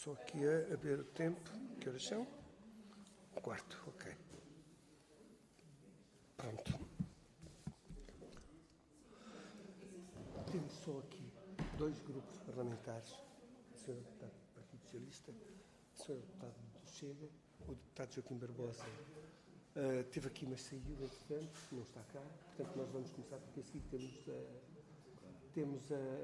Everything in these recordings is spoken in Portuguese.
Só aqui a ver o tempo. Que horas são? 4, ok. Pronto. Temos só aqui 2 grupos parlamentares. A senhora deputada do Partido Socialista, a senhora deputada do Chega, o deputado Joaquim Barbosa. Esteve aqui, mas saiu, entretanto, não está cá. Portanto, nós vamos começar, porque a seguir temos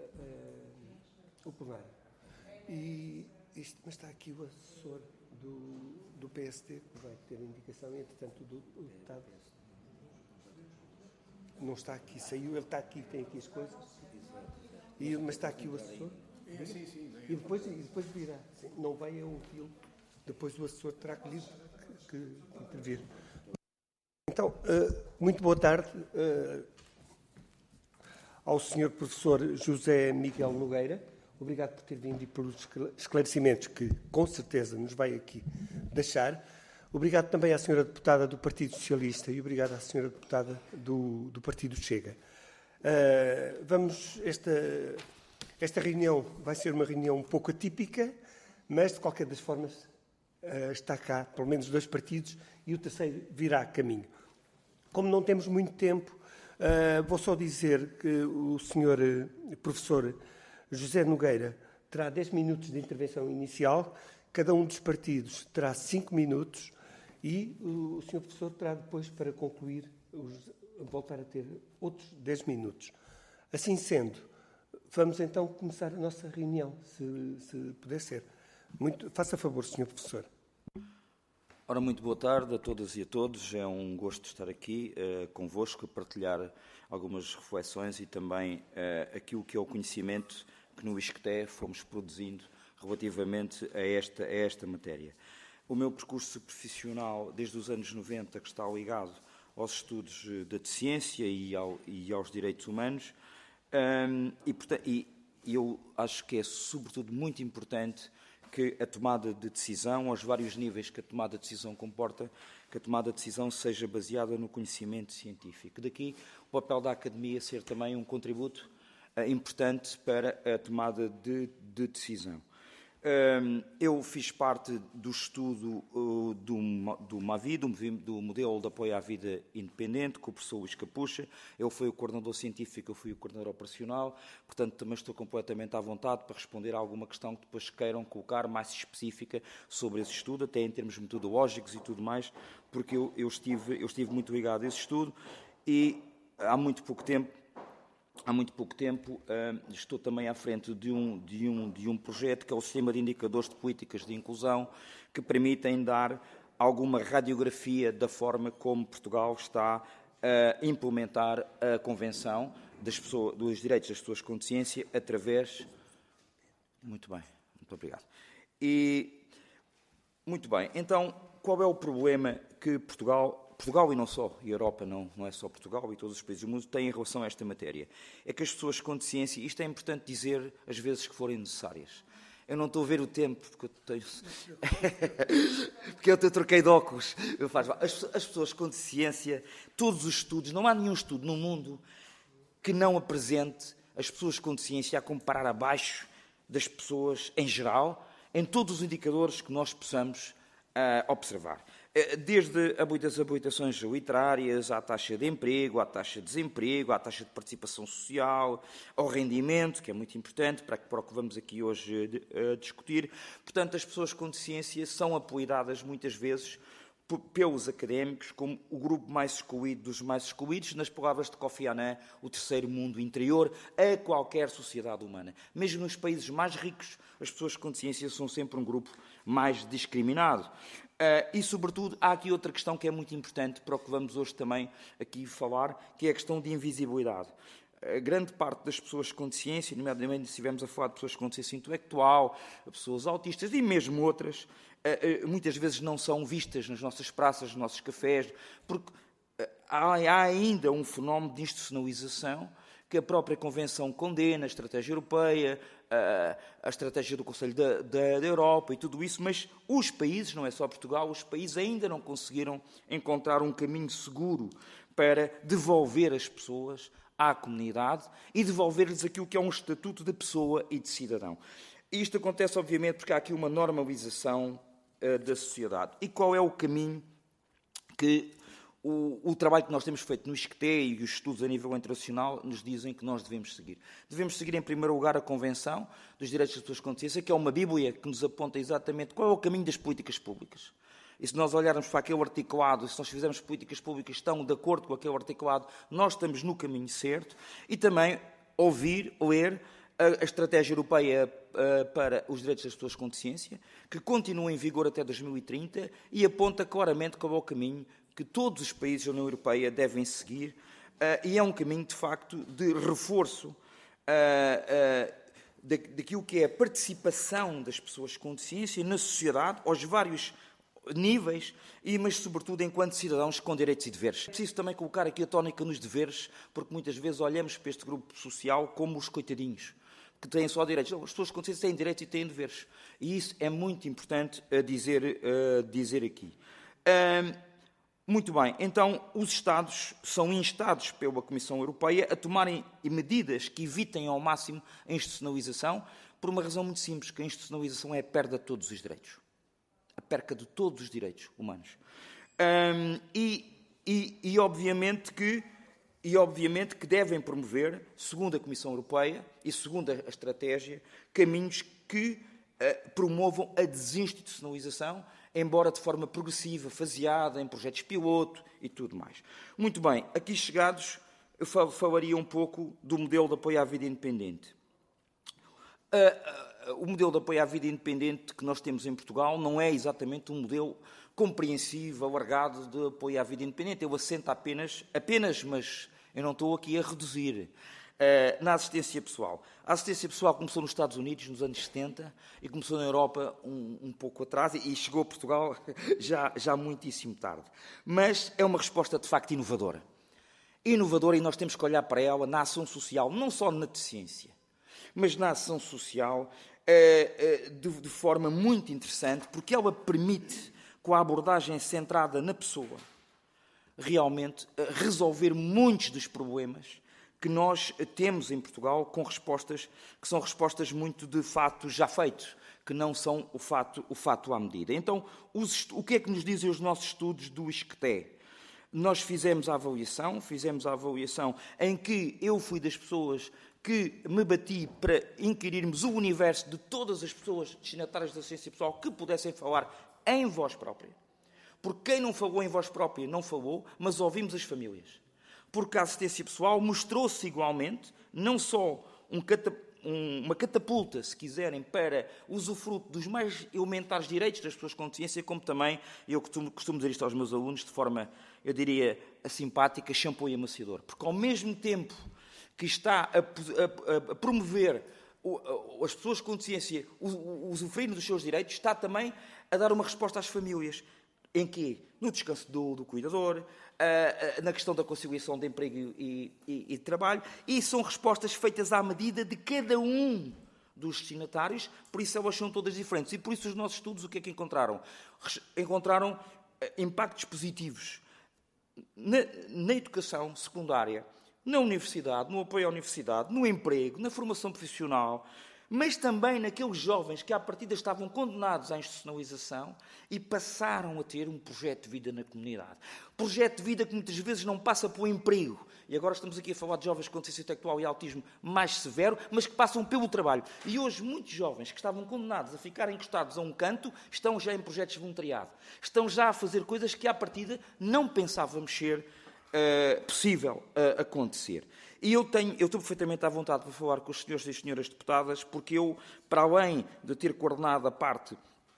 o plenário. Mas está aqui o assessor do PSD, que vai ter a indicação, e, entretanto, o deputado não está aqui, saiu, ele está aqui, tem aqui as coisas. Mas está aqui o assessor. Sim. E depois virá. Sim, não vai a ouvi-lo. Depois o assessor terá que intervir. Então, muito boa tarde ao Sr. Professor José Miguel Nogueira. Obrigado por ter vindo e pelos esclarecimentos que, com certeza, nos vai aqui deixar. Obrigado também à Sra. Deputada do Partido Socialista e obrigado à Sra. Deputada do Partido Chega. Esta reunião vai ser uma reunião um pouco atípica, mas, de qualquer das formas, está cá, pelo menos 2 partidos, e o terceiro virá a caminho. Como não temos muito tempo, vou só dizer que o Sr. Professor José Nogueira terá 10 minutos de intervenção inicial, cada um dos partidos terá 5 minutos e o Sr. Professor terá depois, para concluir, voltar a ter outros 10 minutos. Assim sendo, vamos então começar a nossa reunião, se puder ser. Faça favor, Sr. Professor. Ora, muito boa tarde a todas e a todos. É um gosto estar aqui convosco, a partilhar algumas reflexões e também aquilo que é o conhecimento que no ISCTE fomos produzindo relativamente a esta matéria. O meu percurso profissional, desde os anos 90, que está ligado aos estudos da ciência e aos direitos humanos, e eu acho que é, sobretudo, muito importante que a tomada de decisão, aos vários níveis que a tomada de decisão comporta, que a tomada de decisão seja baseada no conhecimento científico. Daqui o papel da academia ser também um contributo importante para a tomada de decisão. Eu fiz parte do estudo do MAVI, do Modelo de Apoio à Vida Independente, com o professor Luís Capucha. Ele foi o coordenador científico, eu fui o coordenador operacional, portanto também estou completamente à vontade para responder a alguma questão que depois queiram colocar mais específica sobre esse estudo, até em termos metodológicos e tudo mais, porque eu estive muito ligado a esse estudo e há muito pouco tempo estou também à frente de um projeto que é o Sistema de Indicadores de Políticas de Inclusão, que permitem dar alguma radiografia da forma como Portugal está a implementar a Convenção dos Direitos das Pessoas com Deficiência através... Muito bem, muito obrigado. Muito bem, então, qual é o problema que Portugal e não só, e a Europa não é só Portugal e todos os países do mundo, têm em relação a esta matéria? É que as pessoas com deficiência, isto é importante dizer às vezes que forem necessárias. Eu não estou a ver o tempo, porque eu tenho... porque eu troquei de óculos. As pessoas com deficiência, todos os estudos, não há nenhum estudo no mundo que não apresente as pessoas com deficiência a comparar abaixo das pessoas em geral, em todos os indicadores que nós possamos observar. Desde as habilitações literárias, à taxa de emprego, à taxa de desemprego, à taxa de participação social, ao rendimento, que é muito importante para o que vamos aqui hoje discutir. Portanto, as pessoas com deficiência são apelidadas muitas vezes pelos académicos como o grupo mais excluído dos mais excluídos, nas palavras de Kofi Annan, o terceiro mundo interior a qualquer sociedade humana. Mesmo nos países mais ricos, as pessoas com deficiência são sempre um grupo mais discriminado. E, sobretudo, há aqui outra questão que é muito importante para o que vamos hoje também aqui falar, que é a questão de invisibilidade. A grande parte das pessoas com deficiência, nomeadamente se estivermos a falar de pessoas com deficiência intelectual, pessoas autistas e mesmo outras, muitas vezes não são vistas nas nossas praças, nos nossos cafés, porque há ainda um fenómeno de institucionalização que a própria Convenção condena, a estratégia europeia, a estratégia do Conselho da Europa e tudo isso, mas os países, não é só Portugal, os países ainda não conseguiram encontrar um caminho seguro para devolver as pessoas à comunidade e devolver-lhes aquilo que é um estatuto de pessoa e de cidadão. E isto acontece, obviamente, porque há aqui uma normalização da sociedade. E qual é o caminho que o trabalho que nós temos feito no ISCTE e os estudos a nível internacional nos dizem que nós devemos seguir? Devemos seguir, em primeiro lugar, a Convenção dos Direitos das Pessoas com Deficiência, que é uma bíblia que nos aponta exatamente qual é o caminho das políticas públicas. E se nós olharmos para aquele articulado, se nós fizermos políticas públicas que estão de acordo com aquele articulado, nós estamos no caminho certo. E também ler a Estratégia Europeia para os Direitos das Pessoas com Deficiência, que continua em vigor até 2030 e aponta claramente qual é o caminho que todos os países da União Europeia devem seguir, e é um caminho, de facto, de reforço daquilo que é a participação das pessoas com deficiência na sociedade, aos vários níveis, mas, sobretudo, enquanto cidadãos com direitos e deveres. É preciso também colocar aqui a tónica nos deveres, porque muitas vezes olhamos para este grupo social como os coitadinhos, que têm só direitos. Não, as pessoas com deficiência têm direitos e têm deveres. E isso é muito importante dizer aqui. Muito bem, então os Estados são instados pela Comissão Europeia a tomarem medidas que evitem ao máximo a institucionalização, por uma razão muito simples, que a institucionalização é a perda de todos os direitos. A perca de todos os direitos humanos. Obviamente que devem promover, segundo a Comissão Europeia e segundo a estratégia, caminhos que promovam a desinstitucionalização, embora de forma progressiva, faseada, em projetos piloto e tudo mais. Muito bem, aqui chegados, eu falaria um pouco do modelo de apoio à vida independente. O modelo de apoio à vida independente que nós temos em Portugal não é exatamente um modelo compreensivo, alargado de apoio à vida independente. Eu assento apenas, mas eu não estou aqui a reduzir, na assistência pessoal. A assistência pessoal começou nos Estados Unidos nos anos 70 e começou na Europa um pouco atrás e chegou a Portugal já muitíssimo tarde. Mas é uma resposta de facto inovadora. Inovadora, e nós temos que olhar para ela na ação social, não só na deficiência, mas na ação social de forma muito interessante, porque ela permite, com a abordagem centrada na pessoa, realmente resolver muitos dos problemas que nós temos em Portugal, com respostas que são respostas muito de fato já feitos, que não são o fato à medida. Então, o que é que nos dizem os nossos estudos do ISCTE? Nós fizemos a avaliação em que eu fui das pessoas que me bati para inquirirmos o universo de todas as pessoas destinatárias da assistência pessoal que pudessem falar em voz própria. Porque quem não falou em voz própria não falou, mas ouvimos as famílias. Porque a assistência pessoal mostrou-se igualmente, não só uma catapulta, se quiserem, para usufruto dos mais elementares direitos das pessoas com deficiência, como também, eu costumo dizer isto aos meus alunos de forma, eu diria, simpática, shampoo e amaciador. Porque ao mesmo tempo que está a promover as pessoas com deficiência usufruírem dos seus direitos, está também a dar uma resposta às famílias. Em quê? No descanso do cuidador, na questão da conciliação de emprego e de trabalho, e são respostas feitas à medida de cada um dos destinatários, por isso elas são todas diferentes. E por isso os nossos estudos o que é que encontraram? Encontraram impactos positivos na educação secundária, na universidade, no apoio à universidade, no emprego, na formação profissional, mas também naqueles jovens que à partida estavam condenados à institucionalização e passaram a ter um projeto de vida na comunidade. Projeto de vida que muitas vezes não passa pelo emprego. E agora estamos aqui a falar de jovens com deficiência intelectual e autismo mais severo, mas que passam pelo trabalho. E hoje muitos jovens que estavam condenados a ficar encostados a um canto estão já em projetos de voluntariado. Estão já a fazer coisas que à partida não pensávamos ser possível acontecer. E eu estou perfeitamente à vontade para falar com os senhores e senhoras deputadas, porque eu, para além de ter coordenado a parte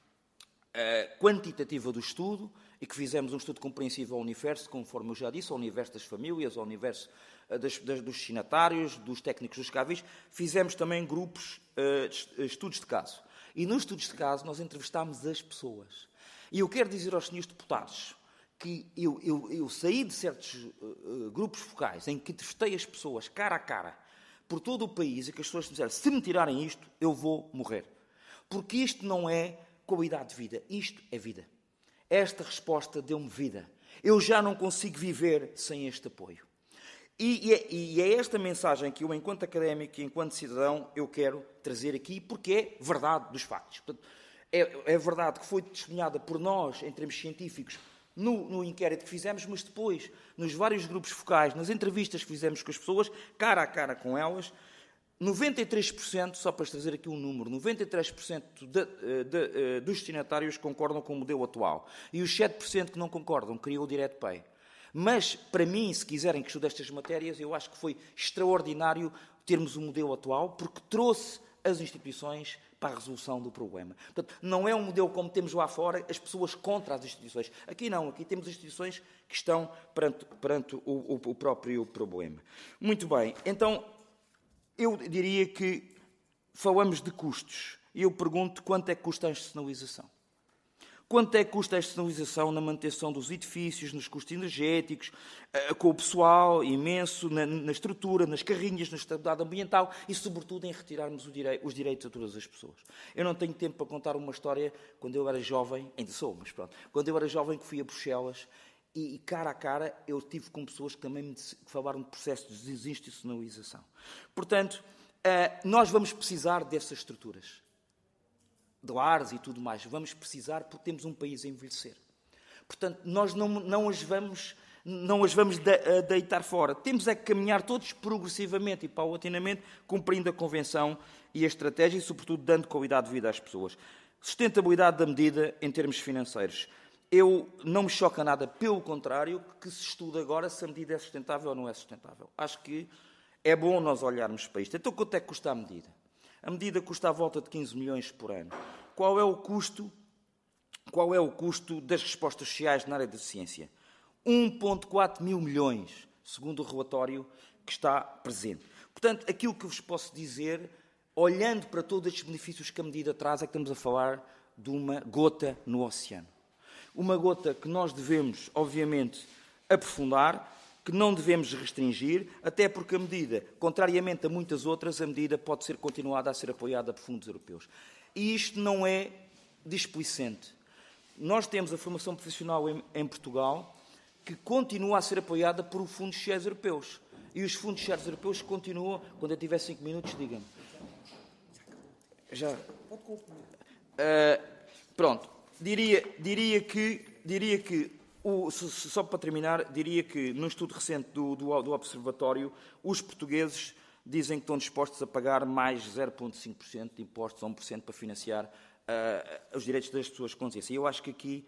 quantitativa do estudo, e que fizemos um estudo compreensivo ao universo, conforme eu já disse, ao universo das famílias, ao universo dos destinatários, dos técnicos dos CAVIs, fizemos também grupos, estudos de caso. E nos estudos de caso nós entrevistámos as pessoas. E eu quero dizer aos senhores deputados que eu saí de certos grupos focais em que entrevistei as pessoas cara a cara por todo o país e que as pessoas disseram, se me tirarem isto, eu vou morrer. Porque isto não é qualidade de vida, isto é vida. Esta resposta deu-me vida. Eu já não consigo viver sem este apoio. E é esta mensagem que eu, enquanto académico e enquanto cidadão, eu quero trazer aqui, porque é verdade dos factos. Portanto, é verdade que foi testemunhada por nós, em termos científicos, no inquérito que fizemos, mas depois, nos vários grupos focais, nas entrevistas que fizemos com as pessoas, cara a cara com elas, 93%, só para trazer aqui um número, 93% dos destinatários concordam com o modelo atual. E os 7% que não concordam queriam o Direct Pay. Mas, para mim, se quiserem que estude estas matérias, eu acho que foi extraordinário termos o modelo atual, porque trouxe as instituições para a resolução do problema. Portanto, não é um modelo como temos lá fora, as pessoas contra as instituições. Aqui não, aqui temos instituições que estão perante o próprio problema. Muito bem, então, eu diria que falamos de custos. E eu pergunto quanto é que custa a institucionalização. Quanto é que custa a institucionalização na manutenção dos edifícios, nos custos energéticos, com o pessoal imenso, na estrutura, nas carrinhas, na estabilidade ambiental e, sobretudo, em retirarmos os direitos a todas as pessoas. Eu não tenho tempo para contar uma história quando eu era jovem, ainda sou, mas pronto, quando eu era jovem que fui a Bruxelas e, cara a cara, eu tive com pessoas que também me falaram de processo de desinstitucionalização. Portanto, nós vamos precisar dessas estruturas. De lares e tudo mais. Vamos precisar porque temos um país a envelhecer. Portanto, nós não as vamos deitar fora. Temos é que caminhar todos progressivamente e paulatinamente, cumprindo a Convenção e a estratégia e, sobretudo, dando qualidade de vida às pessoas. Sustentabilidade da medida em termos financeiros. Eu não me choca nada, pelo contrário, que se estuda agora se a medida é sustentável ou não é sustentável. Acho que é bom nós olharmos para isto. Então, quanto é que custa a medida? A medida custa à volta de 15 milhões por ano. Qual é o custo das respostas sociais na área da ciência? 1,4 mil milhões, segundo o relatório que está presente. Portanto, aquilo que vos posso dizer, olhando para todos estes benefícios que a medida traz, é que estamos a falar de uma gota no oceano. Uma gota que nós devemos, obviamente, aprofundar, que não devemos restringir, até porque a medida, contrariamente a muitas outras, a medida pode ser continuada a ser apoiada por fundos europeus. E isto não é displicente. Nós temos a formação profissional em Portugal que continua a ser apoiada por fundos sociais europeus. E os fundos sociais europeus continuam... Quando eu tiver 5 minutos, diga-me. Já. Pronto. Diria que só para terminar, diria que no estudo recente do Observatório, os portugueses dizem que estão dispostos a pagar mais 0,5% de impostos a 1% para financiar os direitos das pessoas com consciência. E eu acho que aqui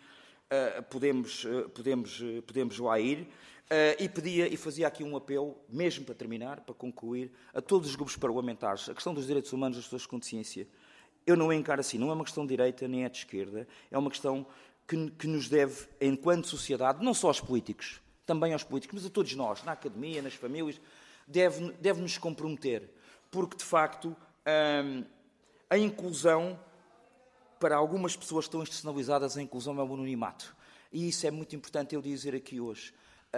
podemos lá ir e fazia aqui um apelo, mesmo para terminar, para concluir, a todos os grupos parlamentares. A questão dos direitos humanos das pessoas com consciência, eu não a encaro assim. Não é uma questão de direita nem é de esquerda. É uma questão que nos deve, enquanto sociedade, não só aos políticos, também aos políticos, mas a todos nós, na academia, nas famílias, deve-nos comprometer. Porque, de facto, a inclusão, para algumas pessoas que estão institucionalizadas, a inclusão é o anonimato. E isso é muito importante eu dizer aqui hoje.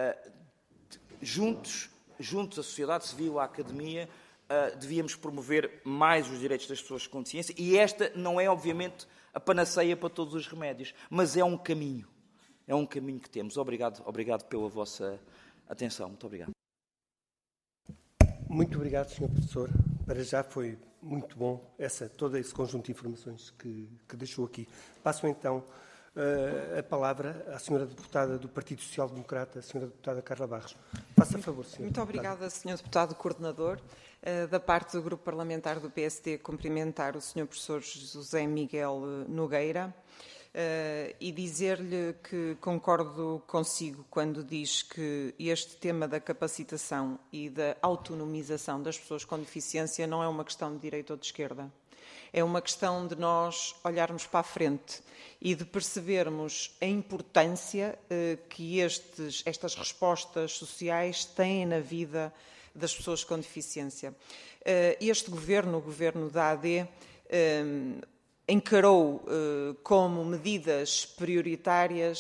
Juntos, a sociedade civil, a academia, devíamos promover mais os direitos das pessoas com deficiência. E esta não é, obviamente, a panaceia para todos os remédios, mas é um caminho. É um caminho que temos. Obrigado pela vossa atenção. Muito obrigado. Muito obrigado, Sr. Professor. Para já foi muito bom todo esse conjunto de informações que deixou aqui. Passo então a palavra à Sra. Deputada do Partido Social Democrata, a Sra. Deputada Carla Barros. Faça favor, Sra. Muito obrigada, Sr. Deputado Coordenador. Da parte do Grupo Parlamentar do PSD, cumprimentar o Sr. Professor José Miguel Nogueira e dizer-lhe que concordo consigo quando diz que este tema da capacitação e da autonomização das pessoas com deficiência não é uma questão de direita ou de esquerda. É uma questão de nós olharmos para a frente e de percebermos a importância que estas respostas sociais têm na vida das pessoas com deficiência. Este governo, o governo da AD, encarou como medidas prioritárias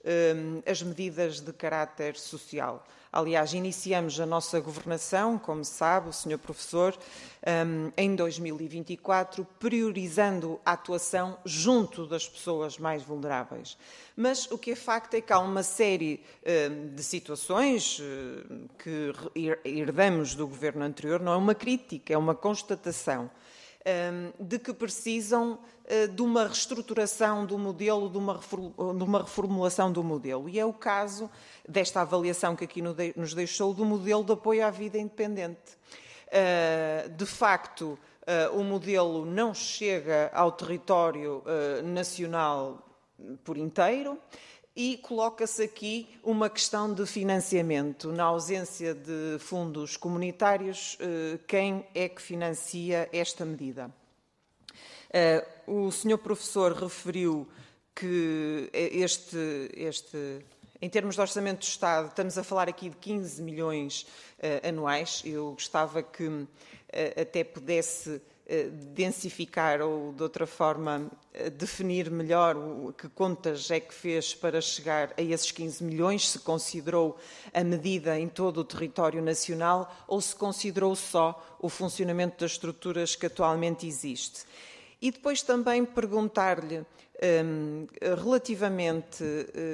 as medidas de caráter social. Aliás, iniciamos a nossa governação, como sabe o Sr. Professor, em 2024, priorizando a atuação junto das pessoas mais vulneráveis. Mas o que é facto é que há uma série de situações que herdamos do governo anterior, não é uma crítica, é uma constatação, de que precisam de uma reestruturação do modelo, de uma reformulação do modelo. E é o caso desta avaliação que aqui nos deixou do modelo de apoio à vida independente. De facto, o modelo não chega ao território nacional por inteiro e coloca-se aqui uma questão de financiamento. Na ausência de fundos comunitários, quem é que financia esta medida? O Sr. Professor referiu que em termos de Orçamento do Estado, estamos a falar aqui de 15 milhões anuais. Eu gostava que até pudesse densificar ou, de outra forma, definir melhor que contas é que fez para chegar a esses 15 milhões, se considerou a medida em todo o território nacional ou se considerou só o funcionamento das estruturas que atualmente existe. E depois também perguntar-lhe, relativamente,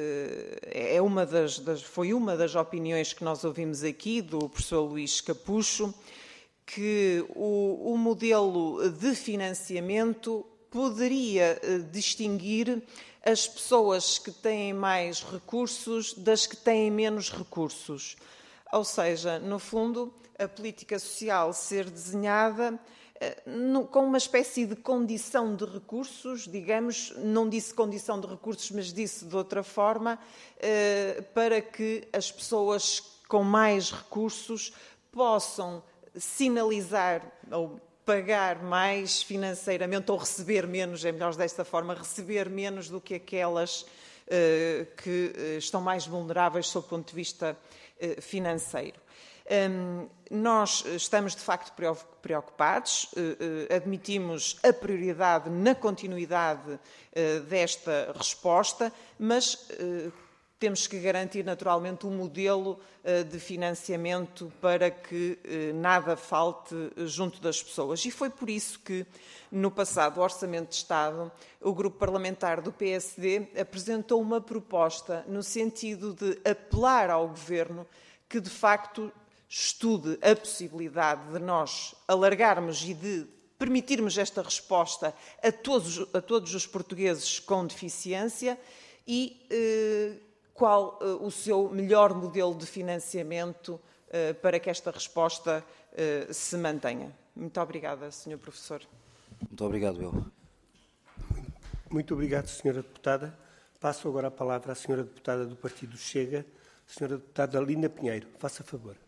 foi uma das opiniões que nós ouvimos aqui do professor Luís Capucho, que o modelo de financiamento poderia distinguir as pessoas que têm mais recursos das que têm menos recursos. Ou seja, no fundo, a política social ser desenhada com uma espécie de condição de recursos, digamos, não disse condição de recursos, mas disse de outra forma, para que as pessoas com mais recursos possam sinalizar ou pagar mais financeiramente ou receber menos, é melhor desta forma, receber menos do que aquelas que estão mais vulneráveis sob o ponto de vista financeiro. Nós estamos, de facto, preocupados, admitimos a prioridade na continuidade desta resposta, mas temos que garantir, naturalmente, um modelo de financiamento para que nada falte junto das pessoas. E foi por isso que, no passado Orçamento de Estado, o Grupo Parlamentar do PSD apresentou uma proposta no sentido de apelar ao Governo que, de facto, estude a possibilidade de nós alargarmos e de permitirmos esta resposta a todos os portugueses com deficiência e qual o seu melhor modelo de financiamento para que esta resposta se mantenha. Muito obrigada, Sr. Professor. Muito obrigado, eu. Muito obrigado, Sra. Deputada. Passo agora a palavra à Sra. Deputada do Partido Chega, Sra. Deputada Lina Pinheiro. Faça favor.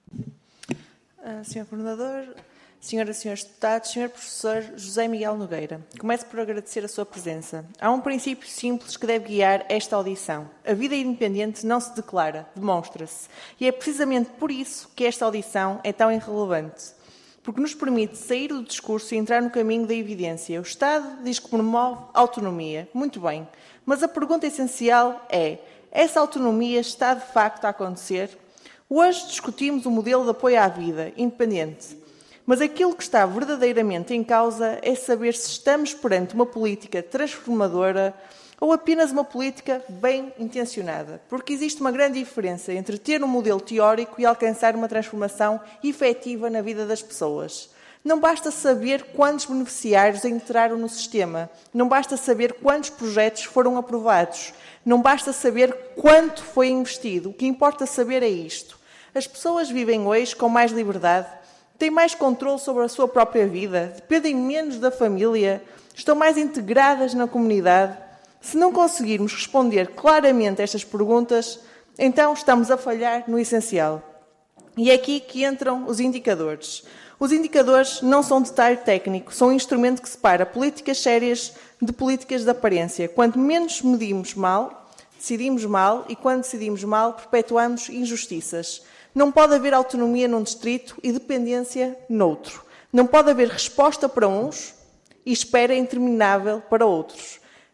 Sr. Coordenador, Senhoras e Senhores Deputados, Sr. Professor José Miguel Nogueira, começo por agradecer a sua presença. Há um princípio simples que deve guiar esta audição. A vida independente não se declara, demonstra-se. E é precisamente por isso que esta audição é tão irrelevante. Porque nos permite sair do discurso e entrar no caminho da evidência. O Estado diz que promove autonomia. Muito bem. Mas a pergunta essencial é: essa autonomia está de facto a acontecer? Hoje discutimos o modelo de apoio à vida independente, mas aquilo que está verdadeiramente em causa é saber se estamos perante uma política transformadora ou apenas uma política bem intencionada, porque existe uma grande diferença entre ter um modelo teórico e alcançar uma transformação efetiva na vida das pessoas. Não basta saber quantos beneficiários entraram no sistema, não basta saber quantos projetos foram aprovados, não basta saber quanto foi investido. O que importa saber é isto: as pessoas vivem hoje com mais liberdade, têm mais controle sobre a sua própria vida, dependem menos da família, estão mais integradas na comunidade. Se não conseguirmos responder claramente a estas perguntas, então estamos a falhar no essencial. E é aqui que entram os indicadores. Os indicadores não são detalhe técnico, são um instrumento que separa políticas sérias de políticas de aparência. Quanto menos medimos mal, decidimos mal, e quando decidimos mal, perpetuamos injustiças. Não pode haver autonomia num distrito e dependência noutro. Não pode haver resposta para uns e espera interminável para outros.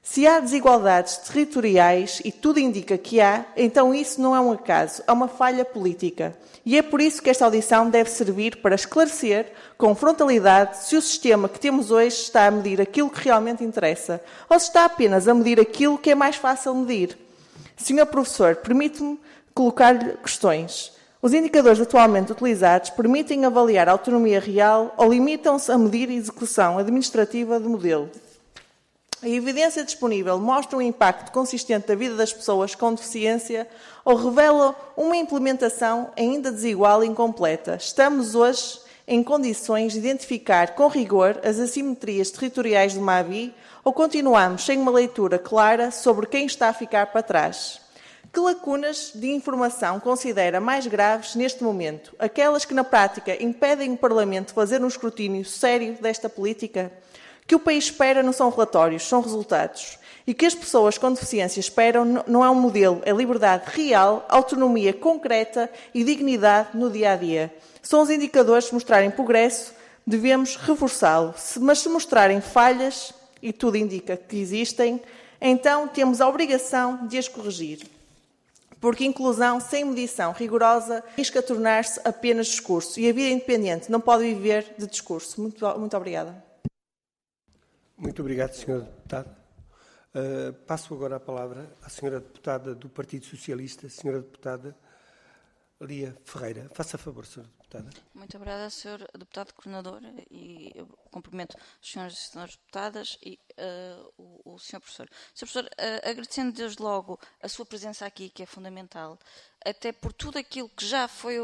Se há desigualdades territoriais, e tudo indica que há, então isso não é um acaso, é uma falha política. E é por isso que esta audição deve servir para esclarecer, com frontalidade, se o sistema que temos hoje está a medir aquilo que realmente interessa, ou se está apenas a medir aquilo que é mais fácil medir. Senhor Professor, permite-me colocar-lhe questões. Os indicadores atualmente utilizados permitem avaliar a autonomia real ou limitam-se a medir a execução administrativa do modelo? A evidência disponível mostra um impacto consistente da vida das pessoas com deficiência ou revela uma implementação ainda desigual e incompleta? Estamos hoje em condições de identificar com rigor as assimetrias territoriais do MAVI ou continuamos sem uma leitura clara sobre quem está a ficar para trás? Que lacunas de informação considera mais graves neste momento? Aquelas que, na prática, impedem o Parlamento de fazer um escrutínio sério desta política? Que o país espera não são relatórios, são resultados. E que as pessoas com deficiência esperam não é um modelo, é liberdade real, autonomia concreta e dignidade no dia-a-dia. São os indicadores que mostrarem progresso, devemos reforçá-lo. Mas se mostrarem falhas, e tudo indica que existem, então temos a obrigação de as corrigir. Porque inclusão sem medição rigorosa risca tornar-se apenas discurso. E a vida independente não pode viver de discurso. Muito obrigada. Muito obrigado, Sra. Deputada. Passo agora a palavra à Sra. Deputada do Partido Socialista, Sra. Deputada Lia Ferreira. Faça favor, Sra. Deputada. Muito obrigada, Sr. Deputado Coordenador, e eu cumprimento os senhores e senhoras deputadas e o Sr. Professor. Sr. Professor, agradecendo desde logo a sua presença aqui, que é fundamental, até por tudo aquilo que já foi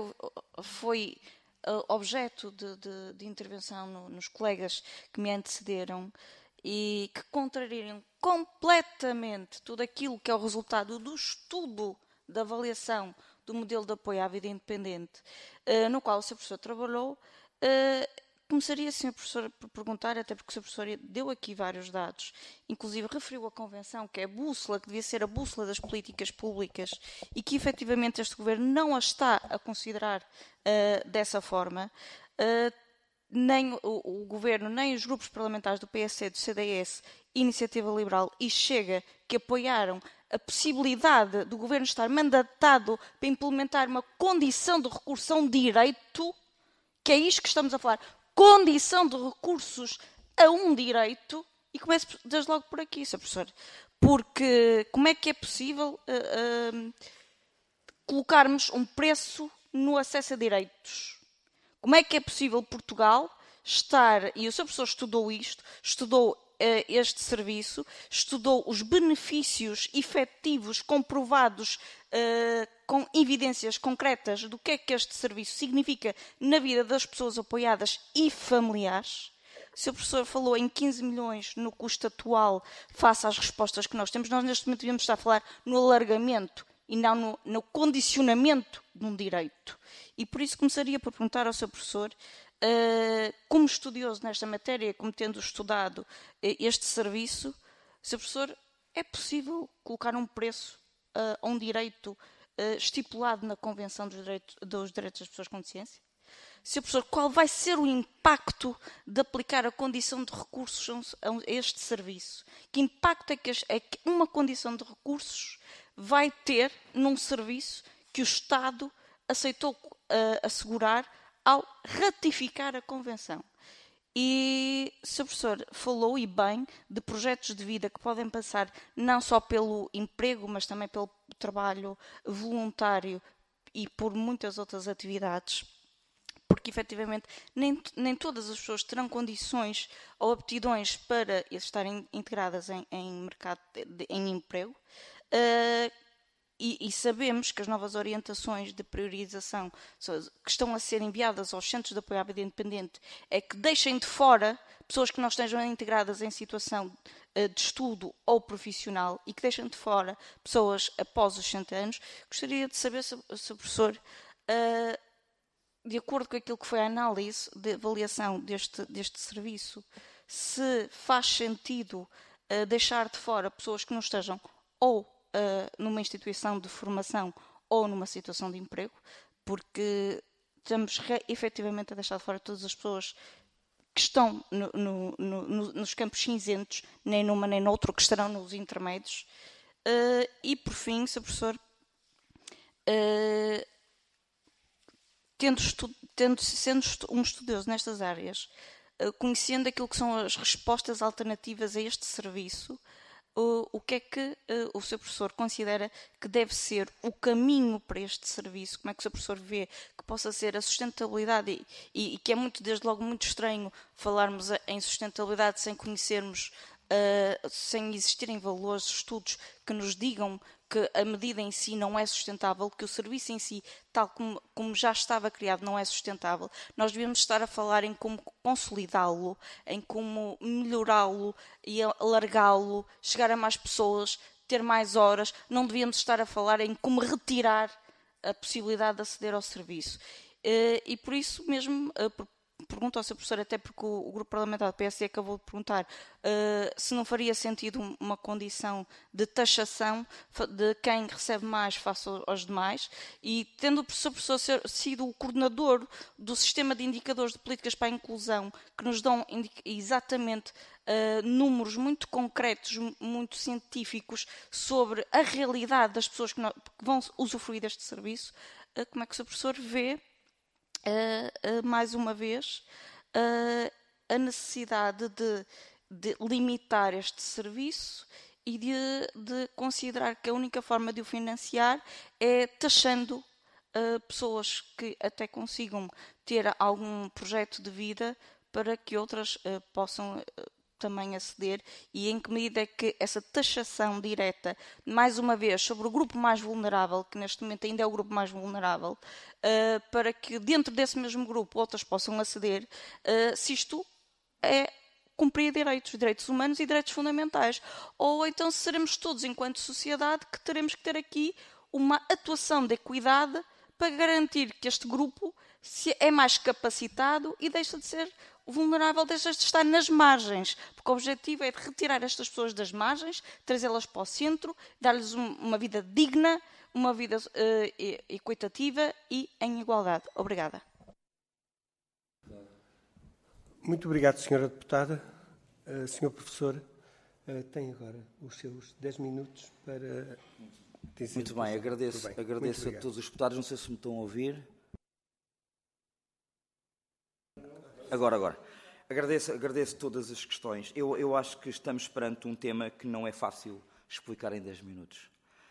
objeto de intervenção nos colegas que me antecederam e que contrariam completamente tudo aquilo que é o resultado do estudo da avaliação do modelo de apoio à vida independente, no qual o Sr. Professor trabalhou. Começaria, Sr. Professor, por perguntar, até porque o Sr. Professor deu aqui vários dados, inclusive referiu a Convenção, que é a bússola, que devia ser a bússola das políticas públicas, e que efetivamente este Governo não a está a considerar dessa forma. Nem o Governo, nem os grupos parlamentares do PSD, do CDS, Iniciativa Liberal e Chega, que apoiaram a possibilidade do Governo estar mandatado para implementar uma condição de recurso a um direito, que é isto que estamos a falar, condição de recursos a um direito, e começo desde logo por aqui, Sr. Professor, porque como é que é possível colocarmos um preço no acesso a direitos? Como é que é possível Portugal estar, e o Sr. Professor estudou isto, estudou este serviço, estudou os benefícios efetivos, comprovados, com evidências concretas do que é que este serviço significa na vida das pessoas apoiadas e familiares. O Sr. Professor falou em 15 milhões no custo atual face às respostas que nós temos. Nós neste momento devemos estar a falar no alargamento e não no condicionamento de um direito. E por isso começaria por perguntar ao Sr. Professor, como estudioso nesta matéria, como tendo estudado este serviço, Sr. Professor, é possível colocar um preço a um direito estipulado na Convenção dos Direitos das Pessoas com Deficiência? Sr. Professor, qual vai ser o impacto de aplicar a condição de recursos a este serviço? Que impacto é que uma condição de recursos vai ter num serviço que o Estado aceitou assegurar ao ratificar a Convenção? E o Sr. Professor falou, e bem, de projetos de vida que podem passar não só pelo emprego, mas também pelo trabalho voluntário e por muitas outras atividades, porque efetivamente nem todas as pessoas terão condições ou aptidões para estarem integradas em mercado em emprego. E sabemos que as novas orientações de priorização que estão a ser enviadas aos centros de apoio à vida independente é que deixem de fora pessoas que não estejam integradas em situação de estudo ou profissional e que deixem de fora pessoas após os 60 anos. Gostaria de saber, Sr. Professor, de acordo com aquilo que foi a análise de avaliação deste serviço, se faz sentido deixar de fora pessoas que não estejam ou numa instituição de formação ou numa situação de emprego, porque estamos efetivamente a deixar de fora todas as pessoas que estão nos campos cinzentos, nem numa nem noutra, que estarão nos intermédios. E, por fim, Sr. Professor, sendo um estudioso nestas áreas, conhecendo aquilo que são as respostas alternativas a este serviço, o que é que o Sr. Professor considera que deve ser o caminho para este serviço? Como é que o Sr. Professor vê que possa ser a sustentabilidade e que é desde logo muito estranho falarmos em sustentabilidade sem conhecermos, sem existirem valores, estudos que nos digam que a medida em si não é sustentável, que o serviço em si, tal como já estava criado, não é sustentável. Nós devemos estar a falar em como consolidá-lo, em como melhorá-lo e alargá-lo, chegar a mais pessoas, ter mais horas. Não devíamos estar a falar em como retirar a possibilidade de aceder ao serviço. E por isso mesmo, pergunto ao Sr. Professor, até porque o Grupo Parlamentar do PSD acabou de perguntar se não faria sentido uma condição de taxação de quem recebe mais face aos demais, e tendo o Sr. Professor sido o coordenador do sistema de indicadores de políticas para a inclusão, que nos dão exatamente números muito concretos, muito científicos, sobre a realidade das pessoas que vão usufruir deste serviço, como é que o Sr. Professor vê mais uma vez, a necessidade de limitar este serviço e de considerar que a única forma de o financiar é taxando pessoas que até consigam ter algum projeto de vida para que outras possam também aceder, e em que medida é que essa taxação direta, mais uma vez, sobre o grupo mais vulnerável, que neste momento ainda é o grupo mais vulnerável, para que dentro desse mesmo grupo outras possam aceder, se isto é cumprir direitos humanos e direitos fundamentais. Ou então se seremos todos, enquanto sociedade, que teremos que ter aqui uma atuação de equidade para garantir que este grupo é mais capacitado e deixa de ser vulnerável, deixa de estar nas margens, porque o objetivo é de retirar estas pessoas das margens, trazê-las para o centro, dar-lhes uma vida digna, uma vida equitativa e em igualdade. Obrigada. Muito obrigado, Sra. Deputada. Sr. Professor, tem agora os seus 10 minutos para dizer... Muito bem, agradeço a todos os deputados. Não sei se me estão a ouvir. Agora. Agradeço todas as questões. Eu acho que estamos perante um tema que não é fácil explicar em 10 minutos.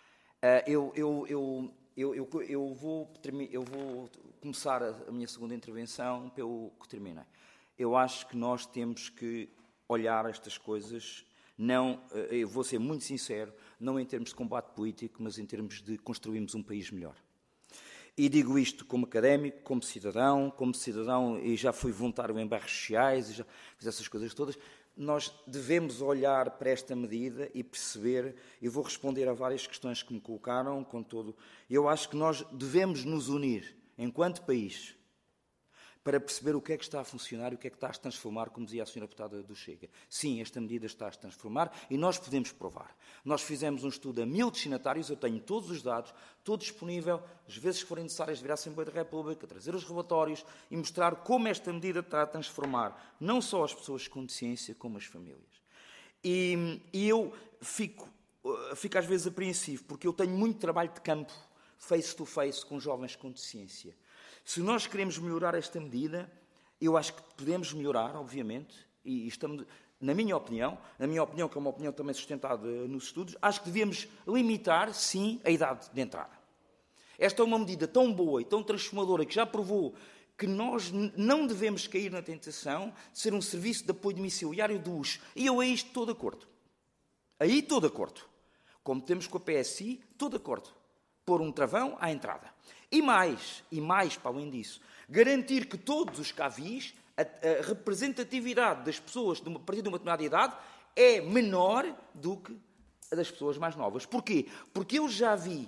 Eu vou começar a minha segunda intervenção pelo que terminei. Eu acho que nós temos que olhar estas coisas, eu vou ser muito sincero, não em termos de combate político, mas em termos de construirmos um país melhor. E digo isto como académico, como cidadão, e já fui voluntário em bairros sociais, e já fiz essas coisas todas. Nós devemos olhar para esta medida e perceber, eu vou responder a várias questões que me colocaram, eu acho que nós devemos nos unir, enquanto país, para perceber o que é que está a funcionar e o que é que está a se transformar, como dizia a Sra. Deputada do Chega. Sim, esta medida está a se transformar e nós podemos provar. Nós fizemos um estudo a 1000 destinatários, eu tenho todos os dados, todo disponível, às vezes que forem necessárias vir à Assembleia da República, trazer os relatórios e mostrar como esta medida está a transformar não só as pessoas com deficiência, como as famílias. E eu fico às vezes apreensivo, porque eu tenho muito trabalho de campo, face to face, com jovens com deficiência. Se nós queremos melhorar esta medida, eu acho que podemos melhorar, obviamente, e estamos, na minha opinião, que é uma opinião também sustentada nos estudos, acho que devíamos limitar, sim, a idade de entrada. Esta é uma medida tão boa e tão transformadora que já provou que nós não devemos cair na tentação de ser um serviço de apoio domiciliário de luxo. E eu aí estou de acordo. Aí estou de acordo. Como temos com a PSI, estou de acordo. Pôr um travão à entrada. E mais para além disso, garantir que todos os CAVIs, a representatividade das pessoas a partir de uma determinada idade é menor do que a das pessoas mais novas. Porquê? Porque eu já vi,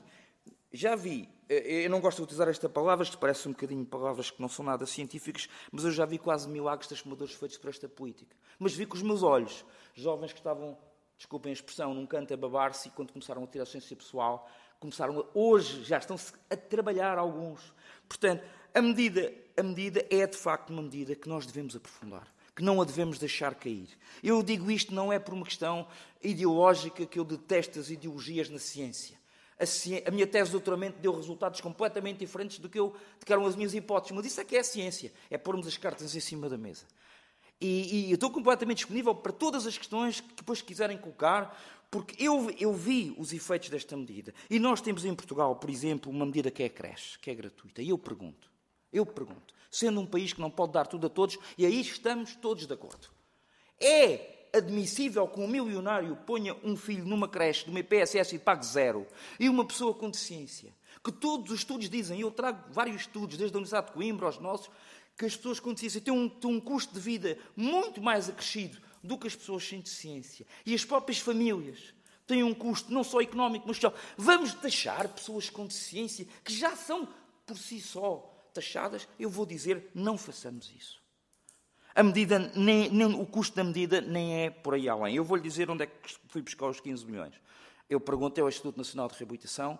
eu não gosto de utilizar esta palavra, isto parece um bocadinho palavras que não são nada científicas, mas eu já vi quase milagres transformadores feitos por esta política. Mas vi com os meus olhos, jovens que estavam, desculpem a expressão, num canto a babar-se e quando começaram a ter assistência pessoal, hoje já estão-se a trabalhar alguns. Portanto, a medida é de facto uma medida que nós devemos aprofundar, que não a devemos deixar cair. Eu digo isto não é por uma questão ideológica, que eu detesto as ideologias na ciência. A minha tese de doutoramento deu resultados completamente diferentes do que eram as minhas hipóteses, mas isso é que é a ciência, é pormos as cartas em cima da mesa. E eu estou completamente disponível para todas as questões que depois quiserem colocar, porque eu vi os efeitos desta medida. E nós temos em Portugal, por exemplo, uma medida que é a creche, que é gratuita. E eu pergunto, sendo um país que não pode dar tudo a todos, e aí estamos todos de acordo, é admissível que um milionário ponha um filho numa creche, numa IPSS e pague 0, e uma pessoa com deficiência, que todos os estudos dizem, eu trago vários estudos, desde a Universidade de Coimbra aos nossos, que as pessoas com deficiência têm um custo de vida muito mais acrescido do que as pessoas sem deficiência. E as próprias famílias têm um custo não só económico, mas social. Vamos taxar pessoas com deficiência, que já são por si só taxadas? Eu vou dizer, não façamos isso. A medida, nem o custo da medida nem é por aí além. Eu vou-lhe dizer onde é que fui buscar os 15 milhões. Eu perguntei ao Instituto Nacional de Reabilitação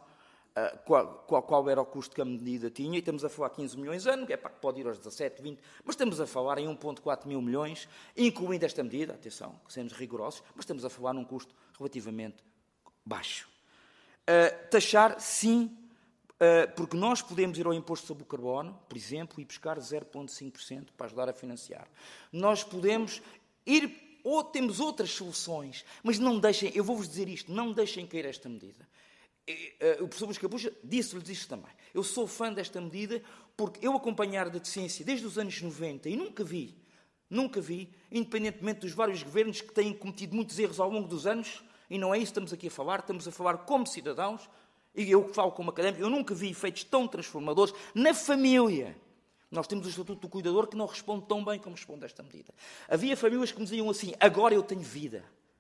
qual era o custo que a medida tinha, e estamos a falar 15 milhões ano, que pode ir aos 17, 20, mas estamos a falar em 1,4 mil milhões, incluindo esta medida, atenção, que sejamos rigorosos, mas estamos a falar num custo relativamente baixo. Taxar, sim, porque nós podemos ir ao imposto sobre o carbono, por exemplo, e buscar 0,5% para ajudar a financiar. Nós podemos ir, ou temos outras soluções, mas não deixem, eu vou-vos dizer isto, não deixem cair esta medida. O professor Buscabucha disse-lhes isto também. Eu sou fã desta medida porque eu acompanhar da deficiência desde os anos 90 e nunca vi, independentemente dos vários governos que têm cometido muitos erros ao longo dos anos, e não é isso que estamos aqui a falar, estamos a falar como cidadãos, e eu falo como académico, eu nunca vi efeitos tão transformadores na família. Nós temos o Estatuto do Cuidador que não responde tão bem como responde esta medida. Havia famílias que me diziam assim, agora eu tenho vida.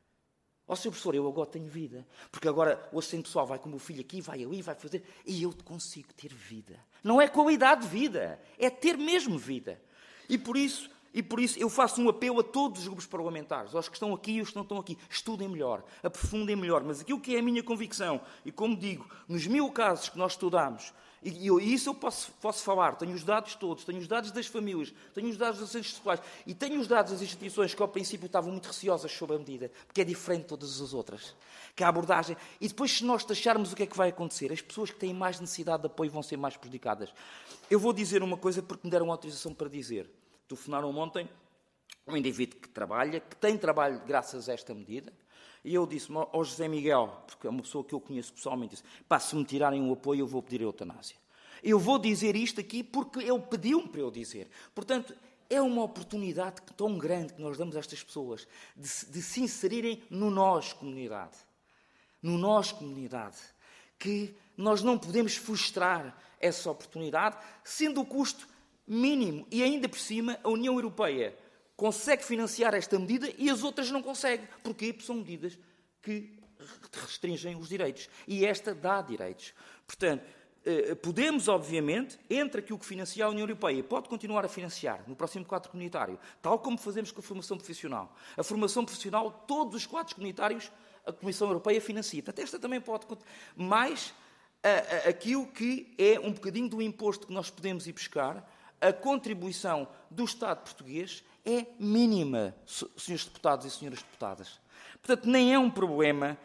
Ó, Sr. Professor, eu agora tenho vida. Porque agora o assistente pessoal vai com o meu filho aqui, vai ali, vai fazer, e eu consigo ter vida. Não é qualidade de vida, é ter mesmo vida. E por isso eu faço um apelo a todos os grupos parlamentares, aos que estão aqui e os que não estão aqui. Estudem melhor, aprofundem melhor. Mas aquilo que é a minha convicção, e como digo, nos 1000 casos que nós estudamos, e isso eu posso falar, tenho os dados todos, tenho os dados das famílias, tenho os dados dos assistentes pessoais, e tenho os dados das instituições que ao princípio estavam muito receosas sobre a medida, porque é diferente de todas as outras. Que a abordagem... E depois, se nós taxarmos, o que é que vai acontecer? As pessoas que têm mais necessidade de apoio vão ser mais prejudicadas. Eu vou dizer uma coisa porque me deram autorização para dizer. Telefonaram ontem um indivíduo que trabalha, que tem trabalho graças a esta medida, e eu disse-me ao José Miguel, porque é uma pessoa que eu conheço pessoalmente, disse, se me tirarem o apoio, eu vou pedir a eutanásia. Eu vou dizer isto aqui porque ele pediu-me para eu dizer. Portanto, é uma oportunidade tão grande que nós damos a estas pessoas de se inserirem no nós, comunidade. No nós, comunidade. Que nós não podemos frustrar essa oportunidade, sendo o custo mínimo. E ainda por cima, a União Europeia consegue financiar esta medida e as outras não conseguem. Porquê? Porque são medidas que restringem os direitos. E esta dá direitos. Portanto, podemos, obviamente, entre aquilo que financia a União Europeia, pode continuar a financiar no próximo quadro comunitário, tal como fazemos com a formação profissional. A formação profissional, todos os quadros comunitários, a Comissão Europeia financia. Portanto, esta também pode... Mas aquilo que é um bocadinho do imposto que nós podemos ir buscar, a contribuição do Estado português é mínima, senhores deputados e senhoras deputadas. Portanto, nem é um problema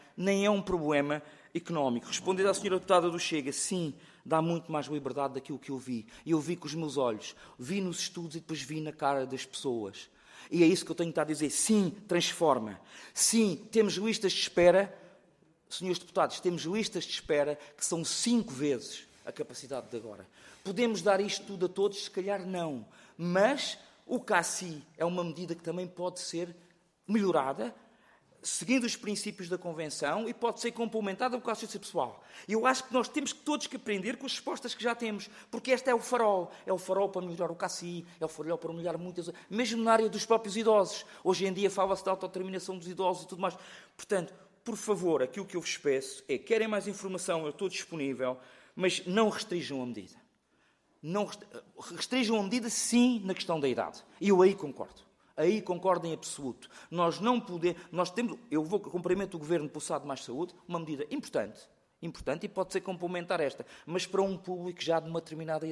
económico. Respondendo à senhora deputada do Chega, sim, dá muito mais liberdade daquilo que eu vi. E eu vi com os meus olhos, vi nos estudos e depois vi na cara das pessoas. E é isso que eu tenho estado a dizer. Sim, transforma. Sim, temos listas de espera. Senhores deputados, temos listas de espera que são 5 vezes a capacidade de agora. Podemos dar isto tudo a todos? Se calhar não. Mas o CACI é uma medida que também pode ser melhorada, seguindo os princípios da Convenção, e pode ser complementada com a assistência pessoal. Eu acho que nós temos todos que aprender com as respostas que já temos, porque este é o farol para melhorar o CACI, é o farol para melhorar muitas, mesmo na área dos próprios idosos. Hoje em dia fala-se da autodeterminação dos idosos e tudo mais. Portanto, por favor, aquilo que eu vos peço é, querem mais informação, eu estou disponível, mas não restringam a medida. Não restringam a medida, sim, na questão da idade. E eu aí concordo. Aí concordo em absoluto. Nós não podemos... Eu vou cumprimento o Governo pulsar de mais saúde, uma medida importante, e pode ser complementar esta, mas para um público já de uma determinada idade.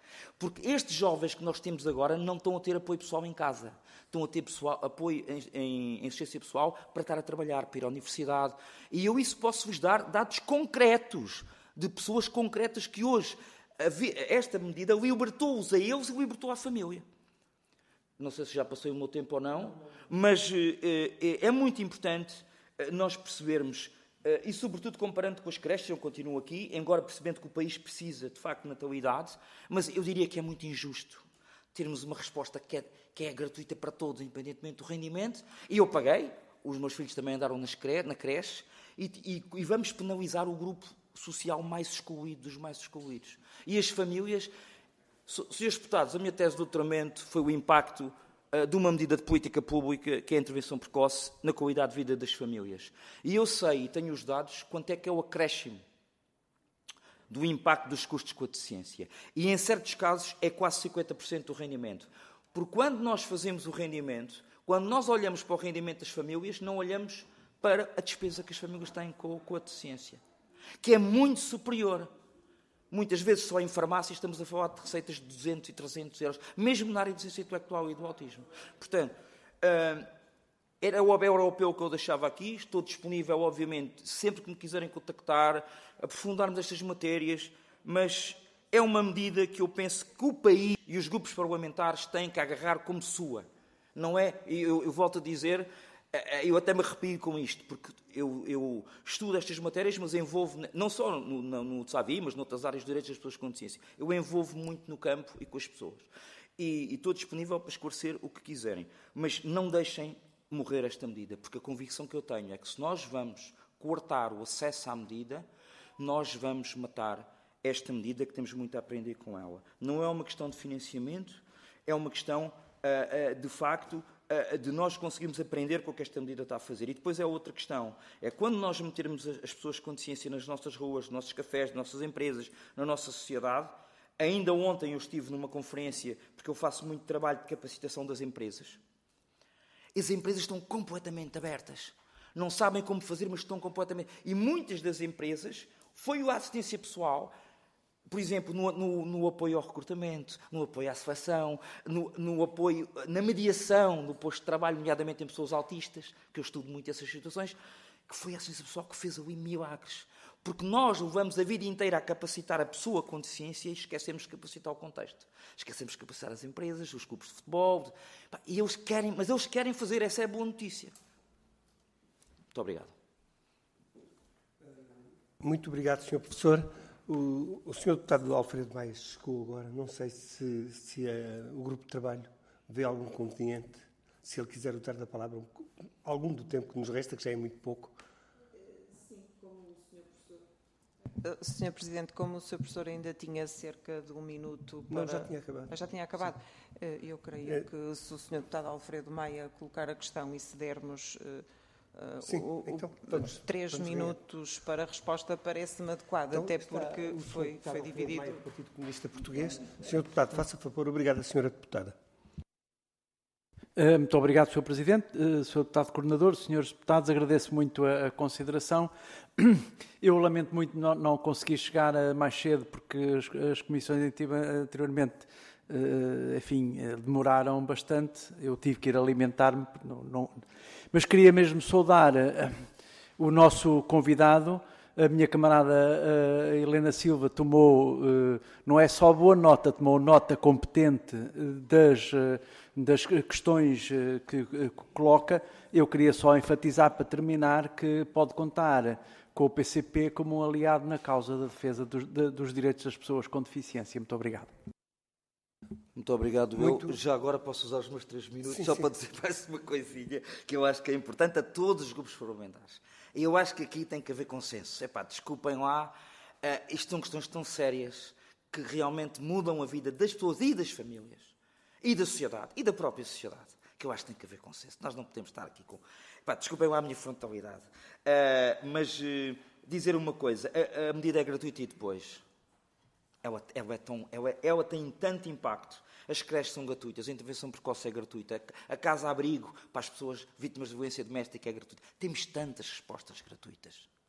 Porque estes jovens que nós temos agora não estão a ter apoio pessoal em casa. Estão a ter apoio em assistência pessoal para estar a trabalhar, para ir à universidade. E eu isso posso-vos dar dados concretos, de pessoas concretas que hoje esta medida libertou-os a eles e libertou a família. Não sei se já passei o meu tempo ou não, mas é muito importante nós percebermos, e sobretudo comparando com as creches, eu continuo aqui, embora percebendo que o país precisa, de facto, de natalidade, mas eu diria que é muito injusto termos uma resposta que é gratuita para todos, independentemente do rendimento, e eu paguei, os meus filhos também andaram na creche, e vamos penalizar o grupo social mais excluído, dos mais excluídos. E as famílias... Senhores deputados, a minha tese de doutoramento foi o impacto de uma medida de política pública, que é a intervenção precoce, na qualidade de vida das famílias. E eu sei, e tenho os dados, quanto é que é o acréscimo do impacto dos custos com a deficiência. E, em certos casos, é quase 50% do rendimento. Porque quando nós fazemos o rendimento, quando nós olhamos para o rendimento das famílias, não olhamos para a despesa que as famílias têm com a deficiência, que é muito superior. Muitas vezes, só em farmácia, estamos a falar de receitas de 200 e 300 euros, mesmo na área de ciência intelectual e do autismo. Portanto, era o ABE europeu que eu deixava aqui. Estou disponível, obviamente, sempre que me quiserem contactar, aprofundarmos estas matérias, mas é uma medida que eu penso que o país e os grupos parlamentares têm que agarrar como sua. Não é? Eu volto a dizer... Eu até me arrepio com isto, porque eu estudo estas matérias, mas envolvo, não só no TSAVI, mas noutras áreas de direitos das pessoas com deficiência. Eu envolvo muito no campo e com as pessoas. E estou disponível para esclarecer o que quiserem. Mas não deixem morrer esta medida, porque a convicção que eu tenho é que se nós vamos cortar o acesso à medida, nós vamos matar esta medida, que temos muito a aprender com ela. Não é uma questão de financiamento, é uma questão, de facto, de nós conseguirmos aprender com o que esta medida está a fazer. E depois é outra questão. É quando nós metermos as pessoas com deficiência nas nossas ruas, nos nossos cafés, nas nossas empresas, na nossa sociedade. Ainda ontem eu estive numa conferência, porque eu faço muito trabalho de capacitação das empresas. As empresas estão completamente abertas. Não sabem como fazer, mas estão completamente... E muitas das empresas, foi a assistência pessoal... Por exemplo, no apoio ao recrutamento, no apoio à seleção, no apoio, na mediação no posto de trabalho, nomeadamente em pessoas autistas, que eu estudo muito essas situações, que foi a assistência pessoal que fez ali milagres. Porque nós levamos a vida inteira a capacitar a pessoa com deficiência e esquecemos de capacitar o contexto. Esquecemos de capacitar as empresas, os clubes de futebol. E eles querem fazer, essa é a boa notícia. Muito obrigado. Muito obrigado, Sr. Professor. O Sr. Deputado Alfredo Maia chegou agora. Não sei se o grupo de trabalho vê algum conveniente, se ele quiser usar da palavra algum do tempo que nos resta, que já é muito pouco. Sim, como o Sr. Professor. Sr. Presidente, como o Sr. Professor ainda tinha cerca de 1 minuto para... Não, já tinha acabado. Já tinha acabado. Eu creio que se o Sr. Deputado Alfredo Maia colocar a questão e se dermos... Sim, então, 3 minutos para a resposta parece-me adequado, então, até porque foi dividido. O Partido Comunista Português. Sr. Deputado, faça favor. Obrigado, Sra. Deputada. Muito obrigado, Sr. Presidente, Sr. Deputado Coordenador, Srs. Deputados, agradeço muito a consideração. Eu lamento muito não conseguir chegar mais cedo, porque as comissões que tive anteriormente, enfim, demoraram bastante. Eu tive que ir alimentar-me, mas queria mesmo saudar o nosso convidado. A minha camarada Helena Silva tomou, não é só boa nota, tomou nota competente das questões que coloca. Eu queria só enfatizar, para terminar, que pode contar com o PCP como um aliado na causa da defesa dos direitos das pessoas com deficiência. Muito obrigado. Muito obrigado. Eu já agora posso usar os meus 3 minutos para dizer mais uma coisinha que eu acho que é importante a todos os grupos parlamentares. Eu acho que aqui tem que haver consenso. Desculpem lá, isto são questões tão sérias que realmente mudam a vida das pessoas e das famílias, e da sociedade, e da própria sociedade, que eu acho que tem que haver consenso. Nós não podemos estar aqui com... desculpem lá a minha frontalidade. Mas dizer uma coisa, a medida é gratuita e depois... Ela tem tanto impacto. As creches são gratuitas, a intervenção precoce é gratuita, a casa-abrigo para as pessoas vítimas de violência doméstica é gratuita. Temos tantas respostas gratuitas.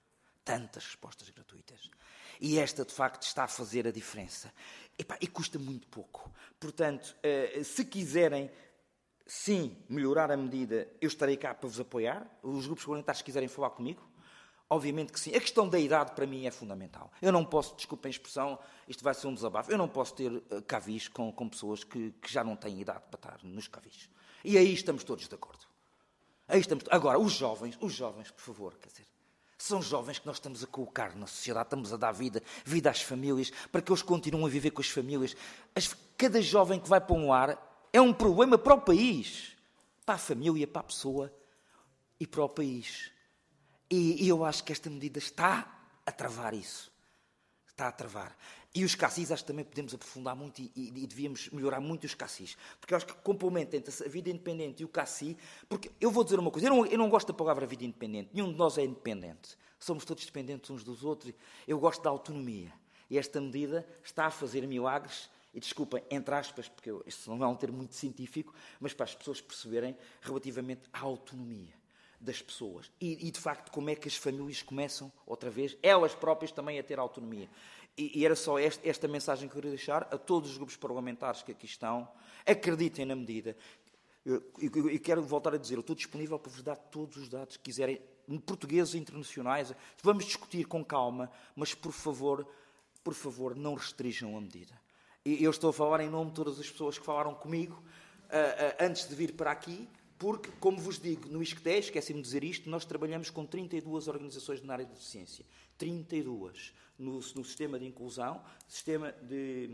tantas respostas gratuitas. E esta, de facto, está a fazer a diferença. E custa muito pouco. Portanto, se quiserem, sim, melhorar a medida, eu estarei cá para vos apoiar. Os grupos parlamentares, se quiserem falar comigo, obviamente que sim. A questão da idade, para mim, é fundamental. Eu não posso, desculpem a expressão, isto vai ser um desabafo, eu não posso ter cavis com pessoas que já não têm idade para estar nos cavis. E aí estamos todos de acordo. Aí estamos. Agora, os jovens, por favor, quer dizer, são jovens que nós estamos a colocar na sociedade, estamos a dar vida às famílias, para que eles continuem a viver com as famílias. Cada jovem que vai para um lar é um problema para o país, para a família, para a pessoa e para o país. E eu acho que esta medida está a travar isso. Está a travar. E os cassis, acho que também podemos aprofundar muito e devíamos melhorar muito os cassis. Porque eu acho que complementam a vida independente e o cassi. Porque eu vou dizer uma coisa, eu não gosto da palavra vida independente. Nenhum de nós é independente. Somos todos dependentes uns dos outros. Eu gosto da autonomia. E esta medida está a fazer milagres. E desculpem, entre aspas, porque isto não é um termo muito científico, mas para as pessoas perceberem relativamente à autonomia das pessoas. E, de facto, como é que as famílias começam, outra vez, elas próprias também a ter autonomia. E era só esta mensagem que eu queria deixar a todos os grupos parlamentares que aqui estão. Acreditem na medida. E quero voltar a dizer, eu estou disponível para vos dar todos os dados que quiserem, portugueses e internacionais. Vamos discutir com calma, mas, por favor, não restringam a medida. E eu estou a falar em nome de todas as pessoas que falaram comigo antes de vir para aqui, porque, como vos digo, no ISCTE, esqueci-me de dizer isto, nós trabalhamos com 32 organizações na área de deficiência. 32. No sistema de inclusão, sistema de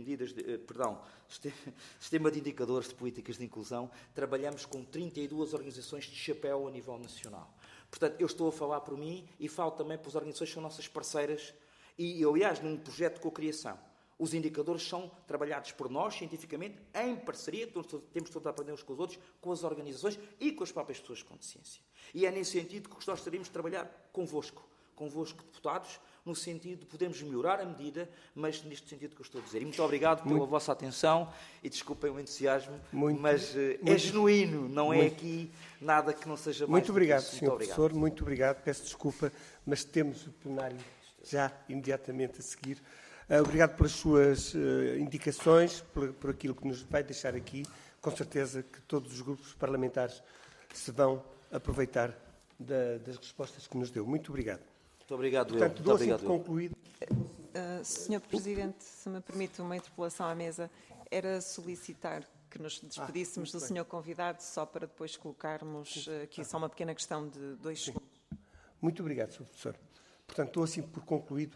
indicadores de políticas de inclusão, trabalhamos com 32 organizações de chapéu a nível nacional. Portanto, eu estou a falar por mim e falo também para as organizações que são nossas parceiras e, aliás, num projeto de cocriação. Os indicadores são trabalhados por nós, cientificamente, em parceria, temos todos a aprender uns com os outros, com as organizações e com as próprias pessoas com deficiência. E é nesse sentido que nós gostaríamos de trabalhar convosco, deputados, no sentido de podermos melhorar a medida, mas neste sentido que eu estou a dizer. E muito obrigado pela vossa atenção e desculpem o entusiasmo, mas é genuíno, não é aqui nada que não seja mais. Muito obrigado, Sr. Professor, muito obrigado. Peço desculpa, mas temos o plenário já imediatamente a seguir. Obrigado pelas suas indicações, por aquilo que nos vai deixar aqui. Com certeza que todos os grupos parlamentares se vão aproveitar das respostas que nos deu. Muito obrigado. Muito obrigado, Portanto, dou assim por concluído. Sr. Presidente, se me permite uma interpelação à mesa, era solicitar que nos despedíssemos do Sr. Convidado, só para depois colocarmos aqui só uma pequena questão de 2 segundos. Muito obrigado, Sr. Professor. Portanto, dou assim por concluído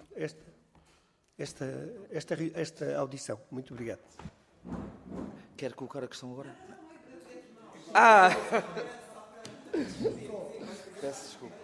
esta audição. Muito obrigado. Quer colocar a questão agora? Peço desculpa.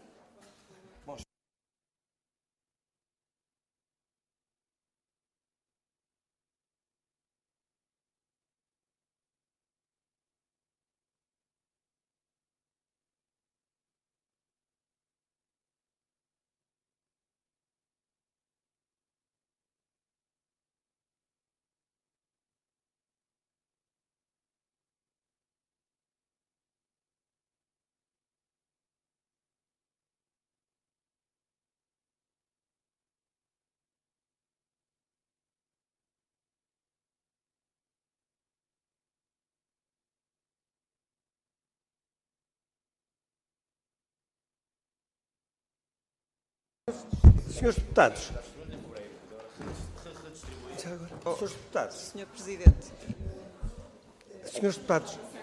Senhores deputados. Já agora. Senhores deputados. Sr. Presidente. Senhores deputados.